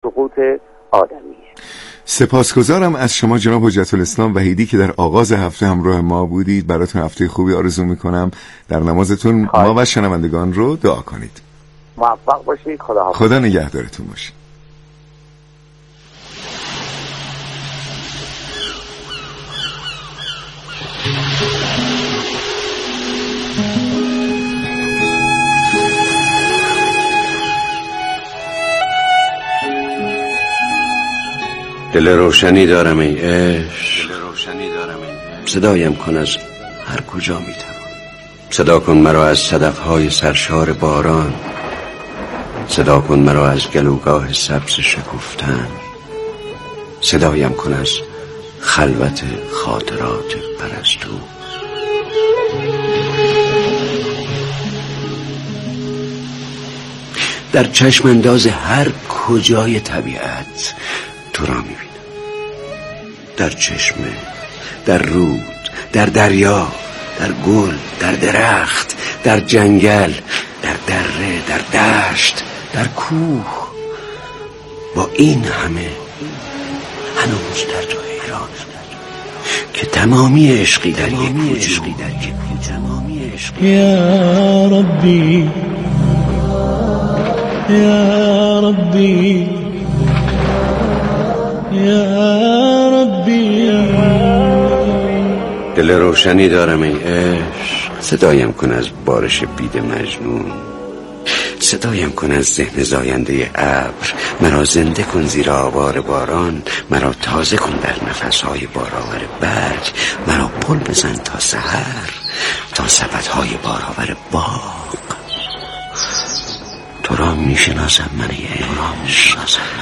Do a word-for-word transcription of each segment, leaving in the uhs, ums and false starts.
سقوط آدمیه. سپاسگزارم از شما جناب حجت الاسلام وحیدی که در آغاز هفته همراه ما بودید. براتون هفته خوبی آرزو میکنم. در نمازتون ما و شنوندگان رو دعا کنید. موفق باشید. خدا حافظ. خدا نگهدارتون باشه. دل روشنی دارم ای عشق، صدایم کن از هر کجا میتوان. صدا کن مرا از صدفهای سرشار باران، صدا کن مرا از گلوگاه سبز شکفتن، صدایم کن از خلوت خاطرات پرستو. در چشم انداز هر کجای طبیعت تو را میبینم. در چشمه، در رود، در دریا، در گل، در درخت، در جنگل، در دره، در دشت، در کوه. با این همه هنوز در تو حیرانم که تمامی عشقی در یک وجود. یا ربی یا ربی یا ربی. دل روشنی دارم ای عشق، صدایم کن از بارش بید مجنون، صدایم کن از ذهن زاینده ابر. مرا زنده کن زیر آوار باران، مرا تازه کن در نفسهای بارآور برگ، مرا پل بزن تا سحر، تا سبدهای بارآور باغ. تو را میشناسم من ای عشق.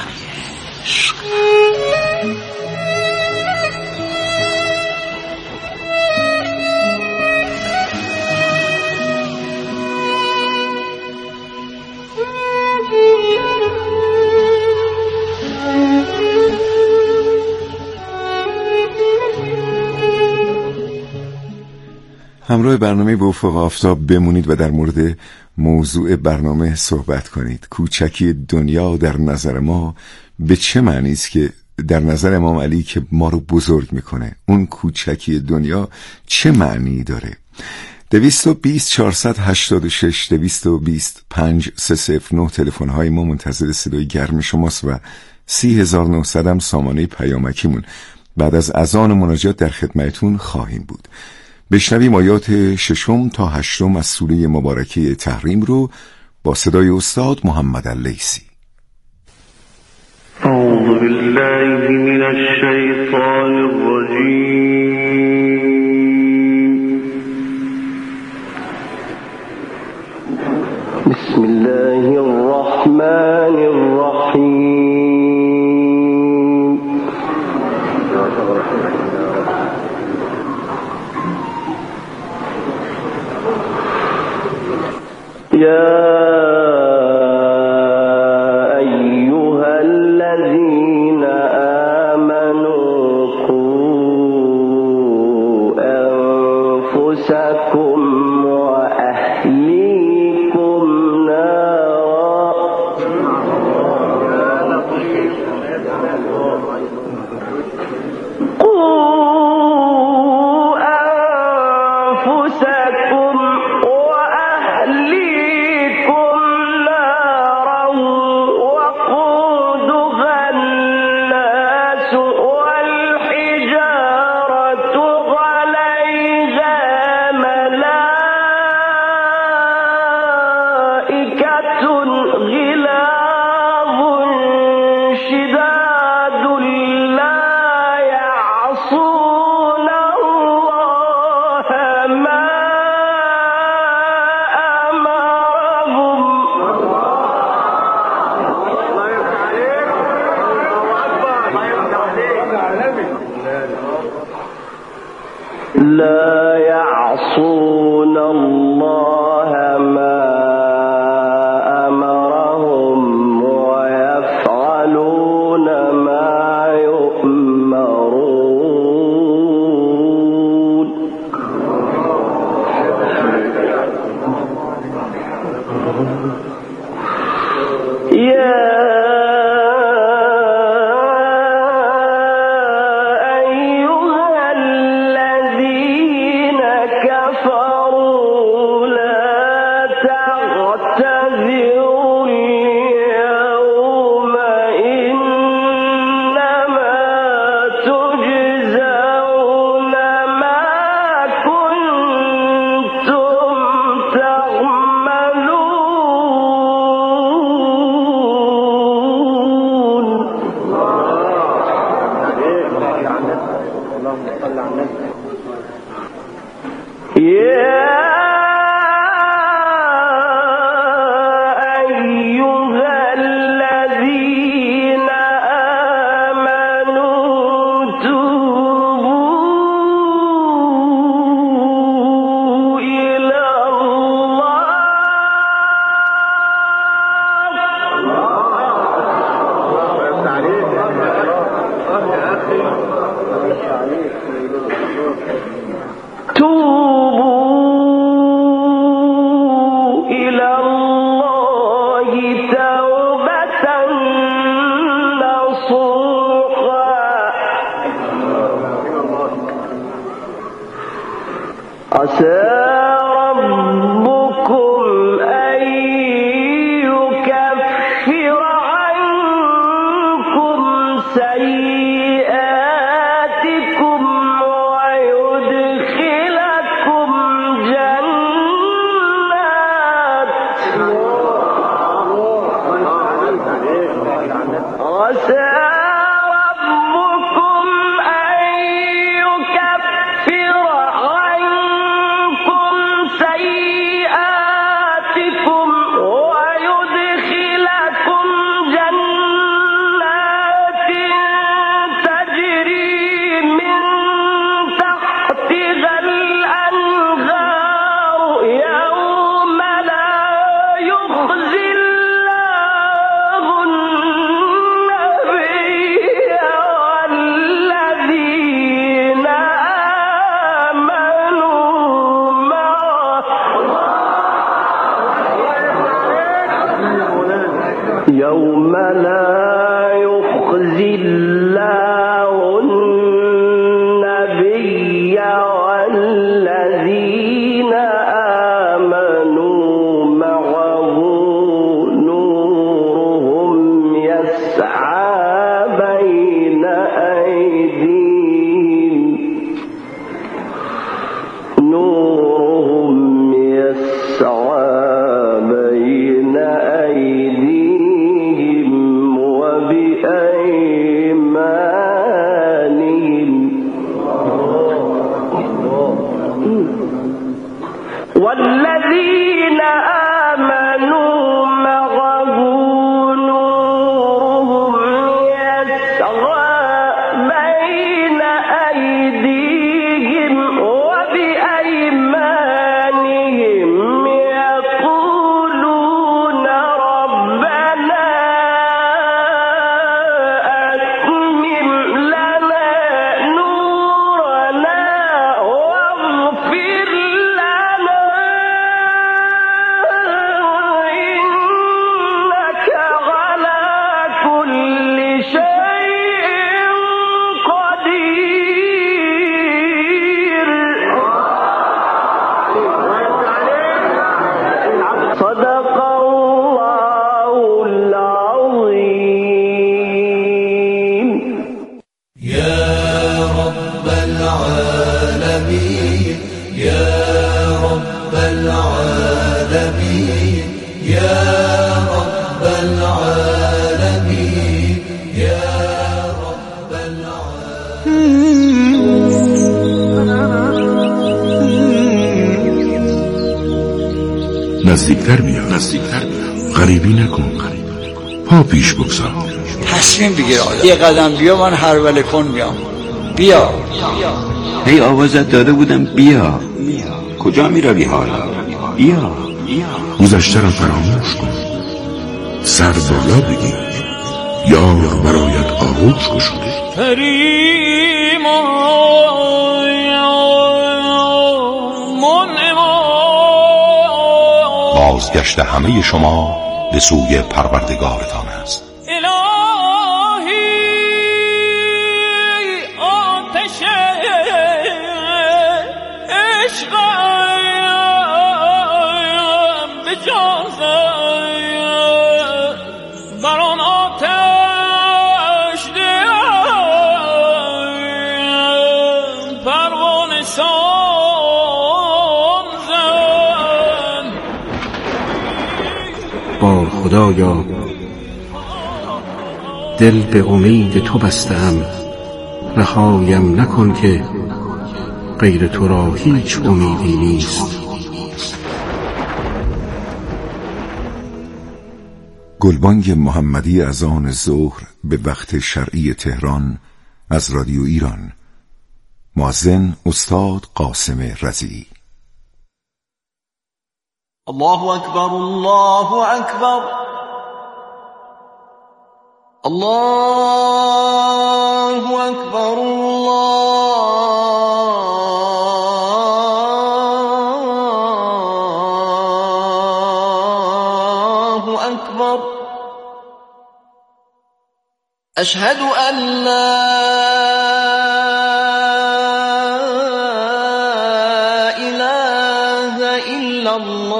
همراه برنامه به افق آفتاب بمونید و در مورد موضوع برنامه صحبت کنید. کوچکی دنیا در نظر ما به چه معنی است که در نظر امام علی که ما رو بزرگ میکنه، اون کوچکی دنیا چه معنی داره؟ دویست و بیست چهارصد هشتاد و شش دویست و بیست پنج سه صفر نه تلفن های ما منتظر صدای گرم شماست و سی هزار و نهصد هم سامانه پیامکیمون. بعد از اذان مناجات در خدمتون خواهیم بود. بشنویم آیات ششم تا هشتم از سوره مبارکه تحریم رو با صدای استاد محمد اللیثی. اعوذ بالله من الشیطان الرجیم. بسم الله الرحمن الرحیم. يا أيها الذين آمنوا قوا أنفسكم وأهليكم نارا قوا أنفسكم لا يعصون الله ما أمرهم ويفعلون ما يؤمرون. يا نزدیکتر بیا نزدیکتر بیا غریبی نکن پا پیش بگذار تصمیم بگیر آدم یه قدم بیا من هر وله کن بیام بیا هی آوازت داده بودم بیا کجا می روی حالا بیا گذشته را فراموش کن سر بالا بگیر یار برایت آغوش گشوده بازگشت همه شما به سوی پروردگارتان است. الهی آتش عشقم بجازم بر آن آتش دیم پروانه سان زن با خدایا دل به امید تو بستم رهایم نکن که غیر تو را هیچ امیدی نیست. گلبانگ محمدی از آن ظهر به وقت شرعی تهران از رادیو ایران. مؤذن استاد قاسم رضی. الله اکبر، الله اکبر، الله اکبر، الله اکبر. اشهد ان لا اله الا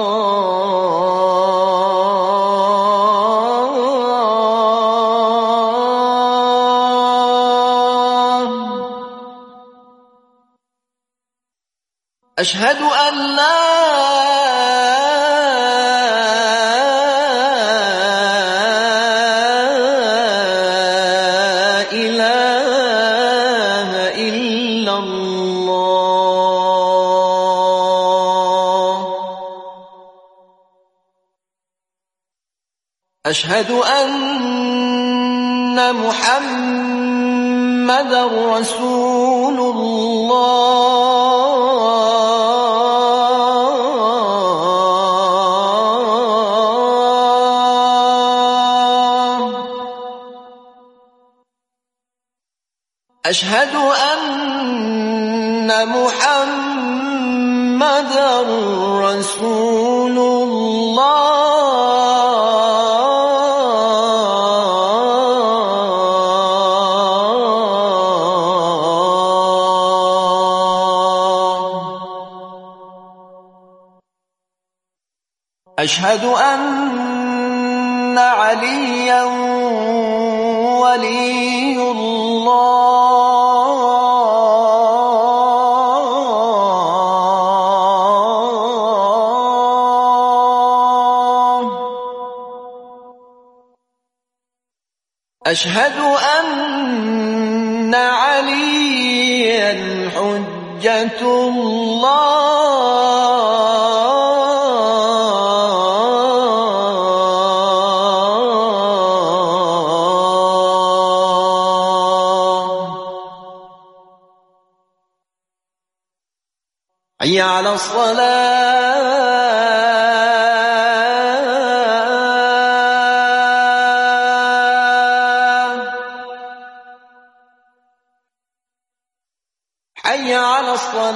الله. اشهد ان لا أشهد أن محمدا رسول الله. أشهد أن محمدا رسول الله. أشهد أن عليا ولي الله. أشهد أن عليا حجة الله. حي على الصلاة. حي على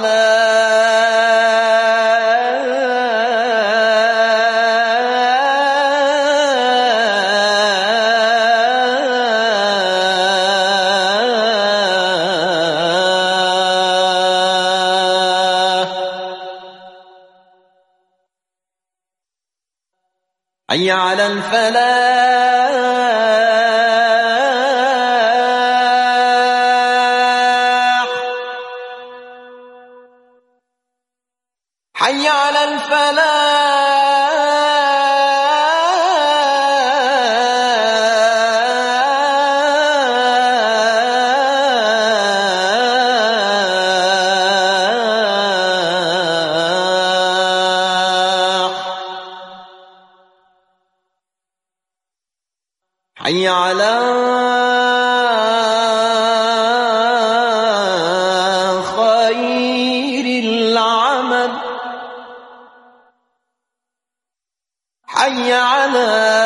حي على الفلاح. حي على الفلاح. حي على خير العمل. حي على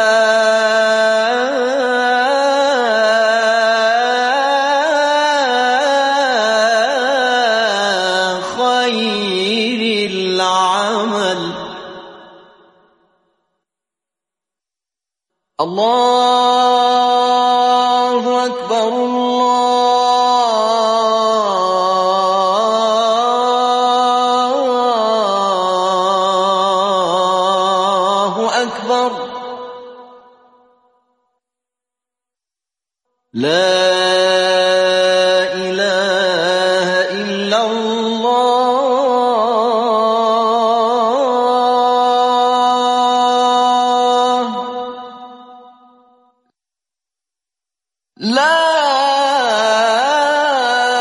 خير العمل. الله أكبر، الله أكبر. لا إله إلا الله. لا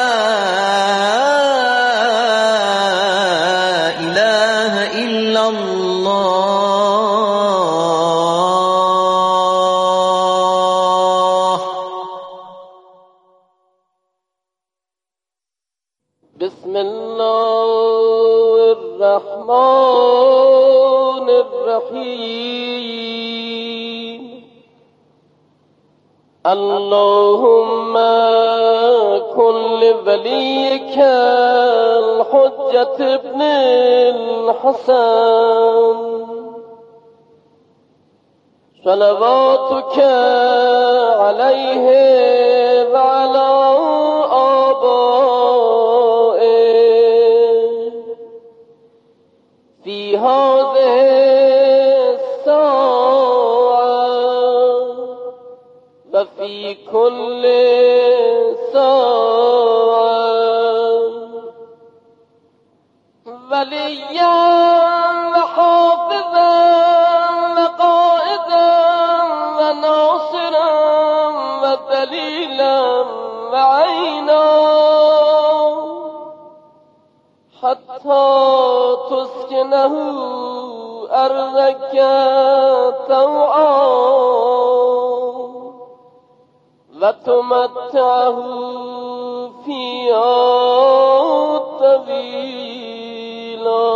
بسم الله الرحمن الرحیم اللهم كن لوليك الحجة ابن الحسن صلواتك عليه وعلى آبائه في هذه الساعة وفي كل ساعة وليا وحافظا وقائدا وناصرا ودليلا وعينا حتى تسكنه أرضك طوعا وتمتعه فيها طويلا.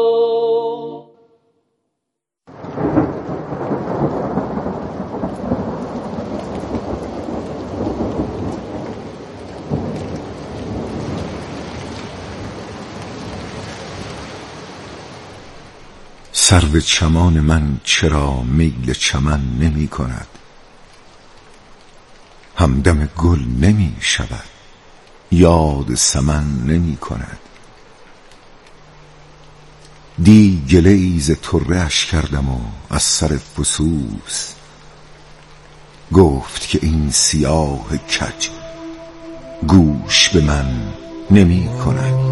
سرو چمان من چرا میل چمن نمی کند، همدم گل نمی شود، یاد سمن نمی کند. دی گله ای ز طره اش کردم و از سر فسوس گفت که این سیاه کج گوش به من نمی کند.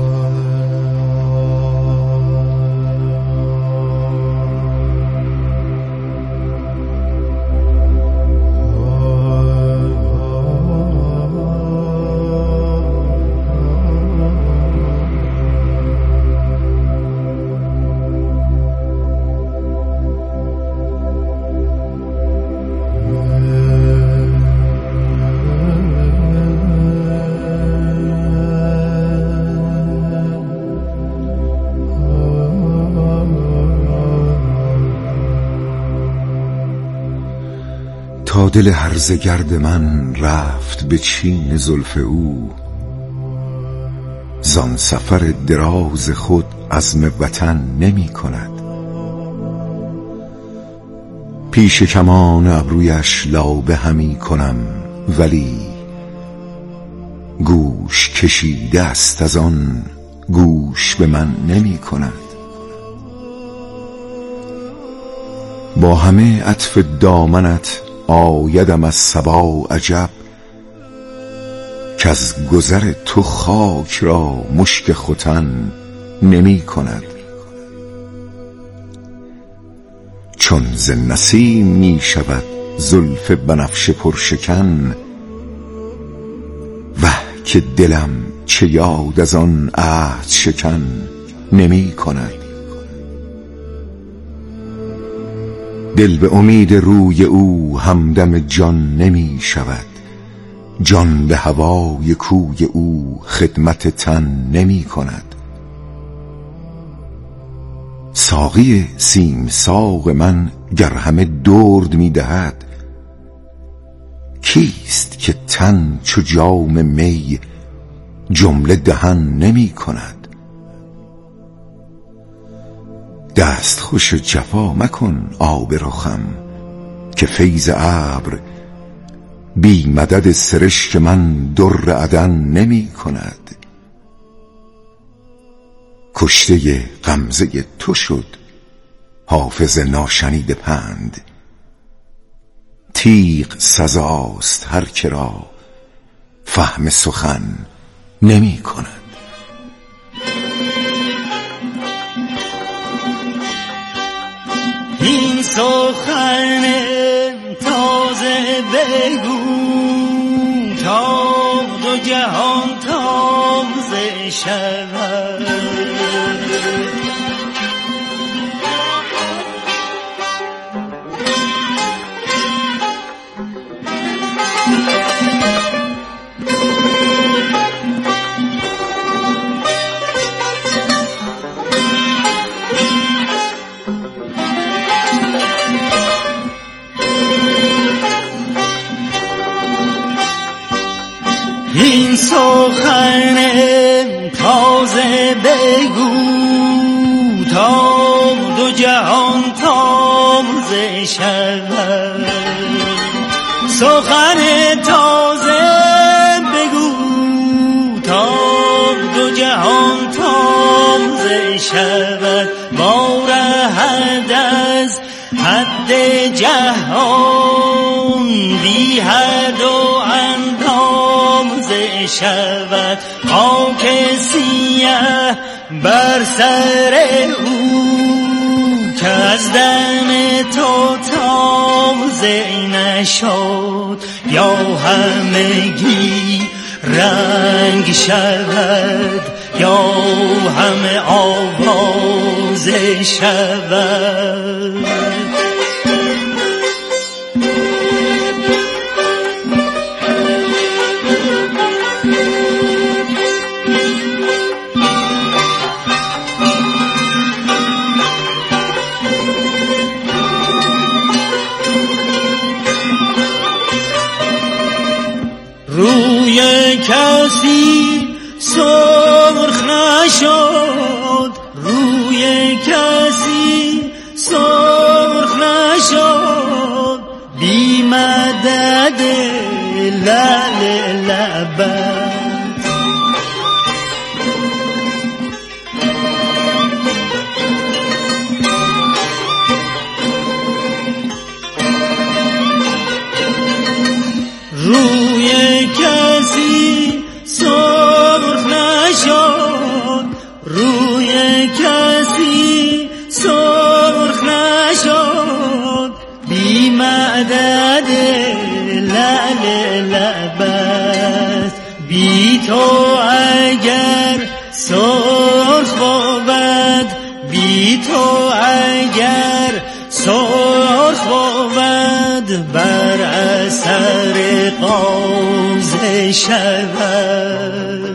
تا دل هرزه گرد من رفت به چین زلف او، زان سفر دراز خود عزم وطن نمی کند. پیش کمان ابرویش لابه همی کنم ولی گوش کشیده است از آن گوش به من نمی کند. با همه عطف دامنت آیدم از صبا عجب، که از گذر تو خاک را مشک ختن نمی کند. چون ز نسیم می شود زلف بنفشه پرشکن، وه که دلم چه یاد از آن عهد شکن نمی کند. دل به امید روی او همدم جان نمی شود، جان به هوای کوی او خدمت تن نمی کند. ساقی سیم ساق من گر همه درد می دهد، کیست که تن چو جام می جمله دهن نمی کند. دست خوش جفا مکن آب رخم، که فیض ابر بی مدد سرشک من در عدن نمی کند. کشته غمزه تو شد حافظ ناشنیده پند، تیغ سزاست هر که را فهم سخن نمی کند. این سخن تازه بگو تا دو جهان تازه شود. این سخن تازه بگو تا دو جهان تازه شود. سخن تازه بگو تا دو جهان تازه شود. بارهد از حد جهان بی حد و اندازه شود. خاک سیه بر سر او که از دم تو تازه نشد یا همگی رنگ شود یا همه آوازه شود. روی کسی سرخ نشد، روی کسی سرخ نشد، بی مدد لعل لبت. روی کسی سرخ نشد، روی کسی سرخ نشد، بی مدد لعل لبت. بی تو اگر سرخ بود، بی تو اگر سرخ بود، بر اثر قاضی شود.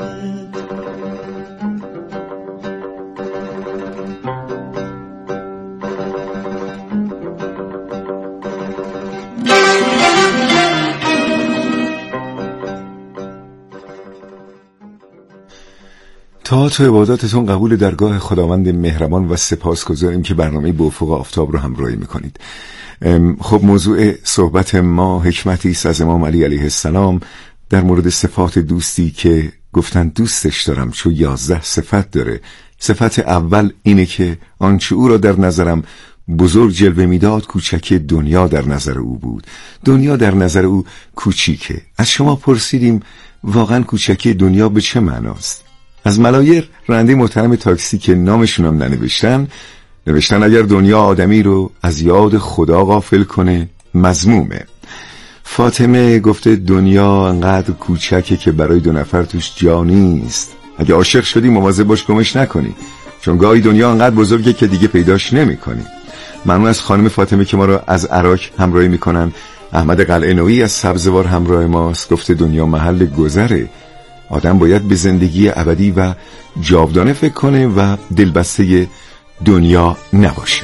طاعات و عباداتتون قبول درگاه خداوند مهربان و سپاسگزاریم که برنامه به افق آفتاب رو همراهی میکنید. خب موضوع صحبت ما حکمتی است از امام علی علیه السلام در مورد صفات دوستی که گفتن دوستش دارم چون یازده صفت داره. صفت اول اینه که آنچه او را در نظرم بزرگ جلوه میداد کوچکی دنیا در نظر او بود. دنیا در نظر او کوچیکه. از شما پرسیدیم واقعا کوچکی دنیا به چه معناست؟ از ملایر راننده محترم تاکسی که نامشون هم ننوشتن نوشتن اگر دنیا آدمی رو از یاد خدا غافل کنه مذمومه. فاطمه گفته دنیا انقدر کوچکه که برای دو نفر توش جا نیست. اگه عاشق شدی مواظب باش گمش نکنی چون گاهی دنیا انقدر بزرگه که دیگه پیداش نمی کنی. ممنون از خانم فاطمه که ما رو از عراق همراهی میکنن. احمد قلعه نویی از سبزوار همراه ماست. گفته دنیا محل گذره، آدم باید به زندگی ابدی و جاودانه فکر کنه و دلبسته دنیا نباشه.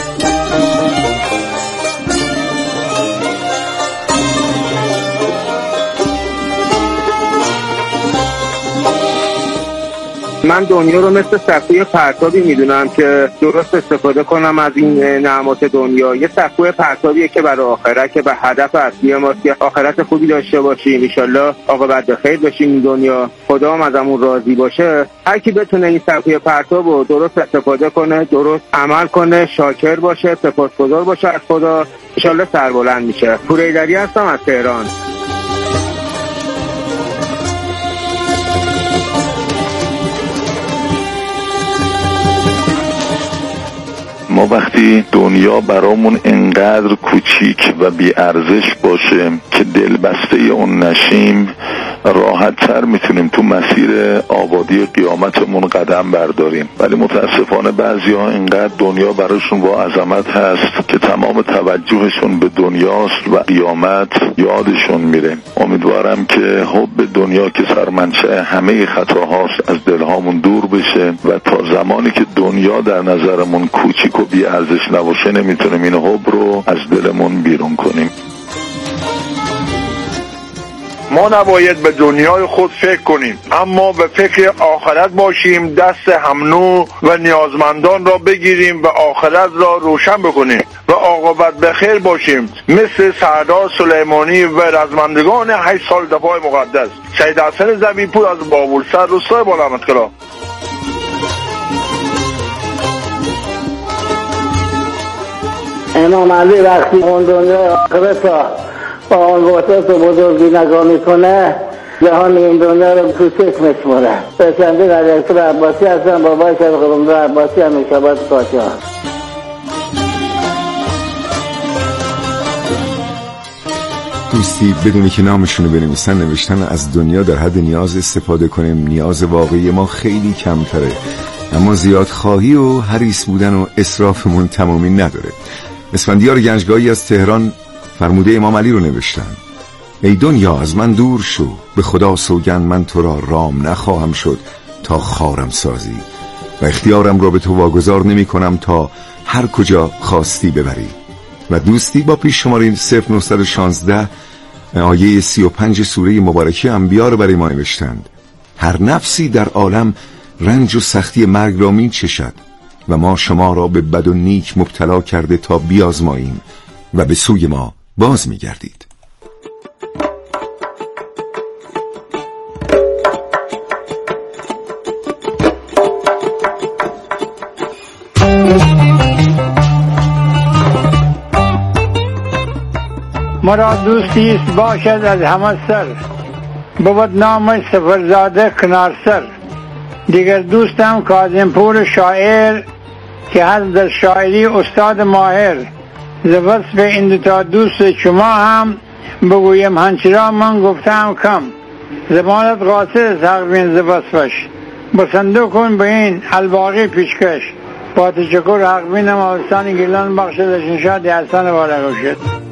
من دنیا رو مثل سکوی پرتابی میدونم که درست استفاده کنم از این نعمات دنیا. یه سکوی پرتابیه که برای آخرت که به هدف اصلی ماست که آخرت خوبی داشته باشیم، ان شاءالله عاقبت بخیر باشیم این دنیا، خدا هم ازمون راضی باشه. هر کی بتونه این سکوی پرتاب رو درست استفاده کنه، درست عمل کنه، شاکر باشه، سپاسگزار باشه از خدا، ان شاءالله سربلند میشه. پوریدری هستم از تهران. ما وقتی دنیا برامون انقدر کوچیک و بی ارزش باشه که دلبسته اون نشیم، راحت تر میتونیم تو مسیر آبادی قیامتمون قدم برداریم. ولی متاسفانه بعضی ها اینقدر دنیا براشون با عظمت هست که تمام توجهشون به دنیاست و قیامت یادشون میره. امیدوارم که حب دنیا که سرمنشأ همه خطاهاست از دلهامون دور بشه و تا زمانی که دنیا در نظرمون کوچیک و بی ارزش نباشه نمیتونیم این حب رو از دلمون بیرون کنیم. ما نباید به دنیای خود فکر کنیم، اما به فکر آخرت باشیم. دست همنو و نیازمندان را بگیریم و آخرت را روشن بکنیم و عاقبت به خیر باشیم، مثل سردار سلیمانی و رزمندگان هشت سال دفاع مقدس. سید حسن زبیپور از بابلسر، روستای بالامتکلا. امام علی وقتی اون دنیای آخرت را با اون وسط و بزرگی نگاه میکنه، جهان این دنیا رو کوچک میشموره. پسنده در اکتر عباسی هستن، بابای شد قرمدر عباسی هم میشابت کاشا. دوستی بدونی که نامشونو بنویسن نوشتن از دنیا در حد نیاز استفاده کنیم، نیاز واقعی ما خیلی کمتره، اما زیاد خواهی و حریص بودن و اسرافمون تمامی نداره. اسفندیار گنجگاهی از تهران فرموده امام علی رو نوشتن: ای دنیا از من دور شو، به خدا سوگند من تو را رام نخواهم شد تا خارم سازی و اختیارم را به تو واگذار نمی کنم تا هر کجا خواستی ببری. و دوستی با پیش شماره صفر نه یک شش آیه سی و پنج سوره مبارکه انبیا رو برای ما نوشتند: هر نفسی در عالم رنج و سختی مرگ را می چشد و ما شما را به بد و نیک مبتلا کرده تا بیازماییم و به سوی ما باز می گردید. مرا دوستی است باشد از همه سر، بود نام سفرزاده کنار سر. دیگر دوستم کاظمپور شاعر که هست در شاعری استاد ماهر. ز وصف این دوتا دوست شما هم بگویم هنچرا من گفتم کم. زمانت قاصر سقفین ز وصفش، بسنده کن به این الباقی پیشکش. با تشکر حقبینم آستان گیلان بخشدش نشاد حسن بارگو شد.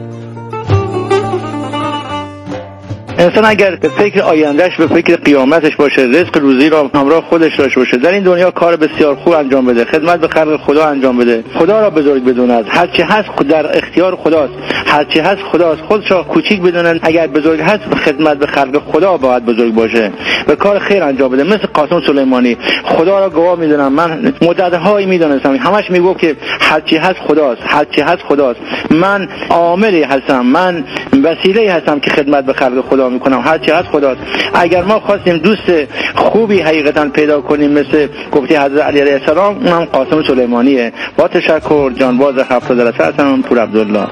انسان اگر به فکر آیندهش، به فکر قیامتش باشه، رزق روزی را همراه خودش داشته باشه، در این دنیا کار بسیار خوب انجام بده، خدمت به خلق خدا انجام بده، خدا را بزرگ بدوند. هرچی هست در اختیار خداست، هرچی هست خداست. خودش را کوچیک بدونن، اگر بزرگ هست خدمت به خلق خدا باید بزرگ باشه و کار خیر انجام بده. مثل قاسم سلیمانی، خدا را گواه میدونم، من مدت‌هایی میدونستم همش میگفت که هرچی هست خداست، هرچی هست خداست. من عاملی هستم، من وسیله هستم که خدمت به خلق خدا میکنم، هرچی هست خداست. اگر ما خواستیم دوست خوبی حقیقتا پیدا کنیم مثل گفتی حضرت علی علیه السلام، اونم قاسم سلیمانیه. با تشکر. جانباز هفتاد درصد هستم، پور عبدالله.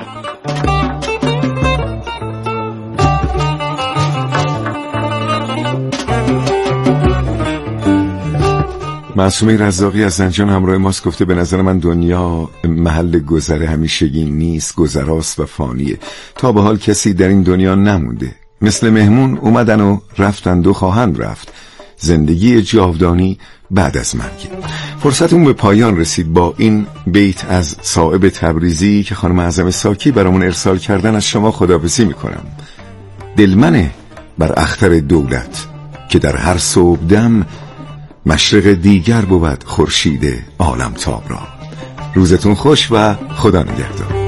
معصومه رزاقی از زنجان همراه ماست، گفته به نظر من دنیا محل گذر همیشگی نیست، گذراست و فانیه. تا به حال کسی در این دنیا نمونده، مثل مهمون اومدن و رفتند و خواهند رفت. زندگی جاودانی بعد از مرگ. فرصتمون به پایان رسید. با این بیت از صائب تبریزی که خانم اعظم ساکی برامون ارسال کردن از شما خداحافظی میکنم. دلمنه بر اختر دولت که در هر صبحدم مشرق دیگر بود خورشید عالمتاب را. روزتون خوش و خدا نگهدار.